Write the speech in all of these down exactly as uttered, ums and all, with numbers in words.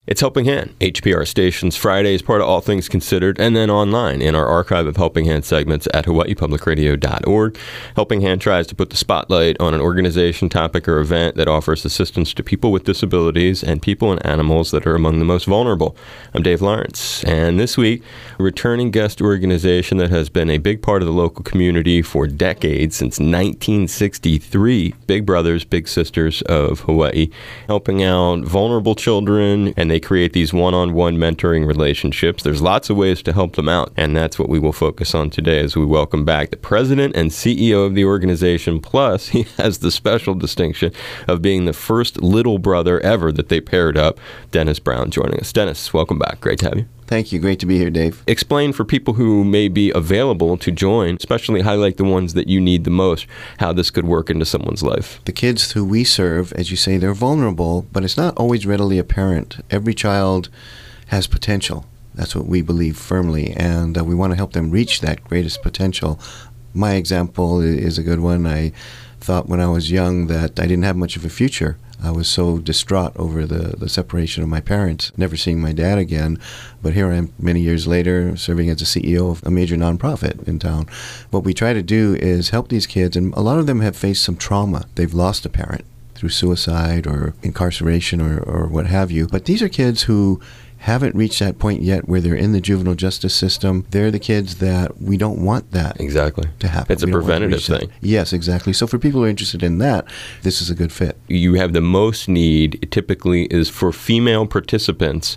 It's Helping Hand, H P R Stations Fridays, part of All Things Considered, and then online in our archive of Helping Hand segments at hawaii public radio dot org. Helping Hand tries to put the spotlight on an organization, topic, or event that offers assistance to people with disabilities and people and animals that are among the most vulnerable. I'm Dave Lawrence, and this week, a returning guest organization that has been a big part of the local community for decades, since nineteen sixty-three, Big Brothers Big Sisters of Hawaii, helping out vulnerable children, and they create these one-on-one mentoring relationships. There's lots of ways to help them out, and that's what we will focus on today as we welcome back the president and C E O of the organization, plus he has the special distinction of being the first little brother ever that they paired up, Dennis Brown, joining us. Dennis, welcome back. Great to have you. Thank you. Great to be here, Dave. Explain for people who may be available to join, especially highlight the ones that you need the most, how this could work into someone's life. The kids who we serve, as you say, they're vulnerable, but it's not always readily apparent. Every child has potential. That's what we believe firmly, and uh, we want to help them reach that greatest potential. My example is a good one. I thought when I was young that I didn't have much of a future. I was so distraught over the, the separation of my parents, never seeing my dad again. But here I am many years later, serving as a C E O of a major nonprofit in town. What we try to do is help these kids, and a lot of them have faced some trauma. They've lost a parent through suicide or incarceration or, or what have you. But these are kids who haven't reached that point yet where they're in the juvenile justice system. They're the kids that we don't want that exactly to happen. It's a preventative thing. Yes, exactly. So for people who are interested in that, this is a good fit. You have the most need typically is for female participants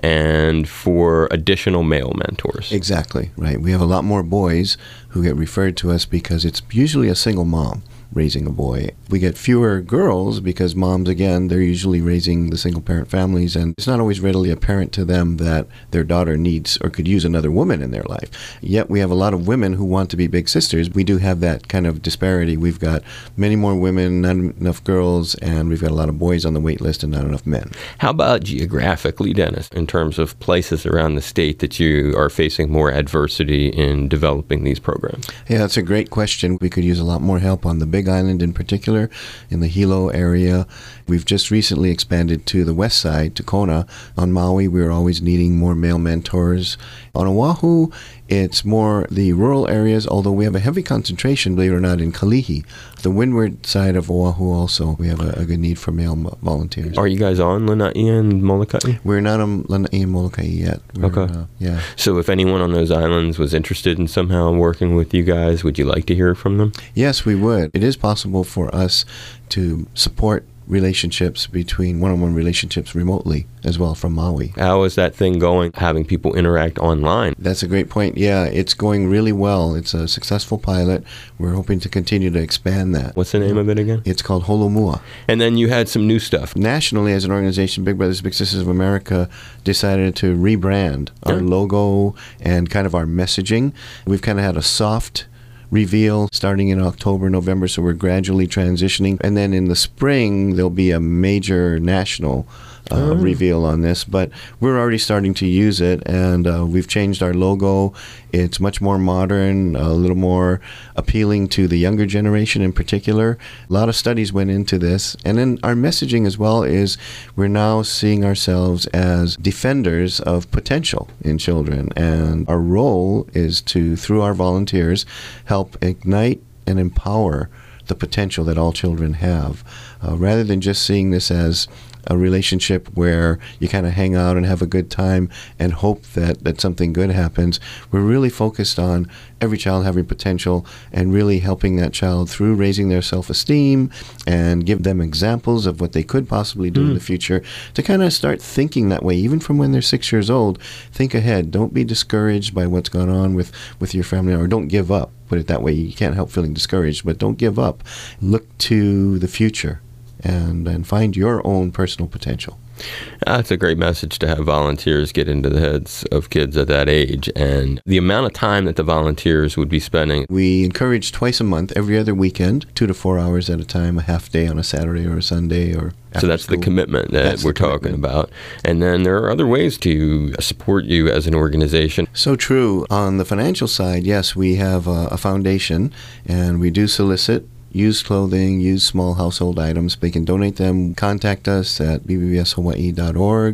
and for additional male mentors. Exactly, right. We have a lot more boys who get referred to us because it's usually a single mom raising a boy. We get fewer girls because moms, again, they're usually raising the single-parent families, and it's not always readily apparent to them that their daughter needs or could use another woman in their life. Yet we have a lot of women who want to be big sisters. We do have that kind of disparity. We've got many more women, not enough girls, and we've got a lot of boys on the wait list and not enough men. How about geographically, Dennis, in terms of places around the state that you are facing more adversity in developing these programs? Yeah, that's a great question. We could use a lot more help on the Big Island in particular, in the Hilo area. We've just recently expanded to the west side, to Kona. On Maui, we're always needing more male mentors. On Oahu, it's more the rural areas, although we have a heavy concentration, believe it or not, in Kalihi. The windward side of Oahu also, we have a, a good need for male volunteers. Are you guys on Lanai and Molokai? We're not on Lanai and Molokai yet. We're, okay. Uh, yeah. So if anyone on those islands was interested in somehow working with you guys, would you like to hear from them? Yes, we would. It is possible for us to support relationships between one-on-one relationships remotely as well from Maui. How is that thing going, having people interact online? That's a great point. Yeah, it's going really well. It's a successful pilot. We're hoping to continue to expand that. What's the name of it again? It's called Holomua. And then you had some new stuff. Nationally, as an organization, Big Brothers Big Sisters of America decided to rebrand our yeah. logo and kind of our messaging. We've kind of had a soft reveal starting in October, November, so we're gradually transitioning. And then in the spring, there'll be a major national uh, oh. reveal on this. But we're already starting to use it, and uh, we've changed our logo. It's much more modern, a little more appealing to the younger generation in particular. A lot of studies went into this. And then our messaging as well is we're now seeing ourselves as defenders of potential in children. And our role is to, through our volunteers, help ignite and empower the potential that all children have, uh, rather than just seeing this as a relationship where you kind of hang out and have a good time and hope that, that something good happens. We're really focused on every child having potential and really helping that child through raising their self-esteem and give them examples of what they could possibly do mm. in the future to kind of start thinking that way, even from when they're six years old. Think ahead. Don't be discouraged by what's gone on with, with your family, or don't give up. Put it that way. You can't help feeling discouraged, but don't give up. Look to the future and, and find your own personal potential. That's a great message to have volunteers get into the heads of kids at that age, and the amount of time that the volunteers would be spending. We encourage twice a month, every other weekend, two to four hours at a time, a half day on a Saturday or a Sunday. Or so that's school. The commitment that that's we're talking about. And then there are other ways to support you as an organization. So true. On the financial side, yes, we have a, a foundation, and we do solicit used clothing, used small household items. They can donate them. Contact us at b b b s hawaii dot org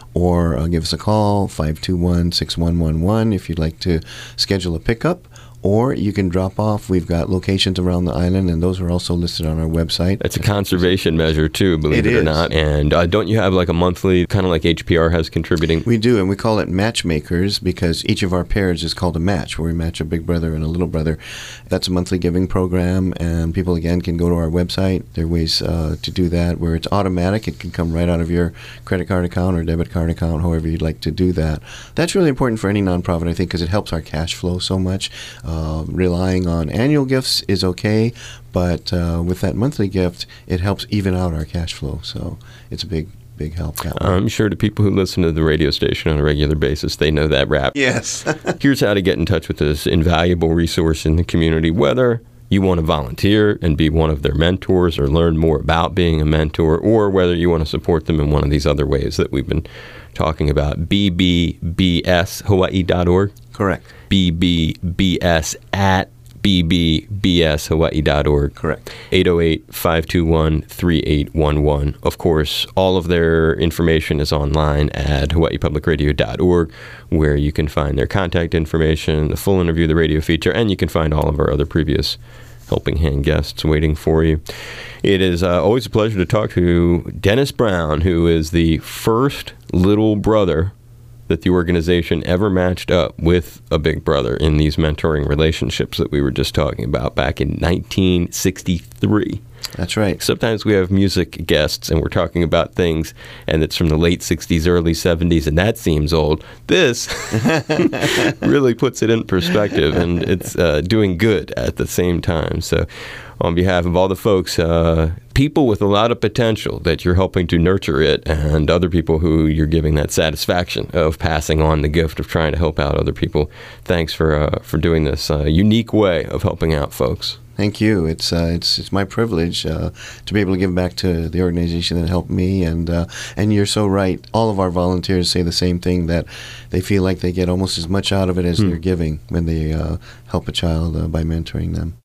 or uh, give us a call, five two one, six one one one, if you'd like to schedule a pickup. Or you can drop off. We've got locations around the island, and those are also listed on our website. It's a conservation measure, too, believe it, it or not. And uh, don't you have like a monthly, kind of like H P R has contributing? We do, and we call it matchmakers because each of our pairs is called a match, where we match a big brother and a little brother. That's a monthly giving program, and people, again, can go to our website. There are ways uh, to do that where it's automatic. It can come right out of your credit card account or debit card account, however you'd like to do that. That's really important for any nonprofit, I think, because it helps our cash flow so much. Uh, relying on annual gifts is okay, but uh, with that monthly gift, it helps even out our cash flow. So it's a big, big help that way. I'm sure the people who listen to the radio station on a regular basis, they know that rap. Yes. Here's how to get in touch with this invaluable resource in the community, whether you want to volunteer and be one of their mentors or learn more about being a mentor, or whether you want to support them in one of these other ways that we've been talking about. B B B S Hawaii dot org. Correct. B B B S at B B B S Hawaii dot org. Correct. eight oh eight, five two one, three eight one one. Of course, all of their information is online at Hawaii Public Radio dot org, where you can find their contact information, the full interview, the radio feature, and you can find all of our other previous Helping Hand guests waiting for you. It is uh, always a pleasure to talk to Dennis Brown, who is the first little brother that the organization ever matched up with a big brother in these mentoring relationships that we were just talking about back in nineteen sixty-three. That's right. Sometimes we have music guests and we're talking about things and it's from the late sixties, early seventies, and that seems old. This really puts it in perspective, and it's uh, doing good at the same time. So on behalf of all the folks, uh, people with a lot of potential that you're helping to nurture it, and other people who you're giving that satisfaction of passing on the gift of trying to help out other people, thanks for uh, for doing this uh, unique way of helping out folks. Thank you. It's uh, it's it's my privilege uh, to be able to give back to the organization that helped me, and uh, and you're so right. All of our volunteers say the same thing, that they feel like they get almost as much out of it as hmm. they're giving when they uh, help a child uh, by mentoring them.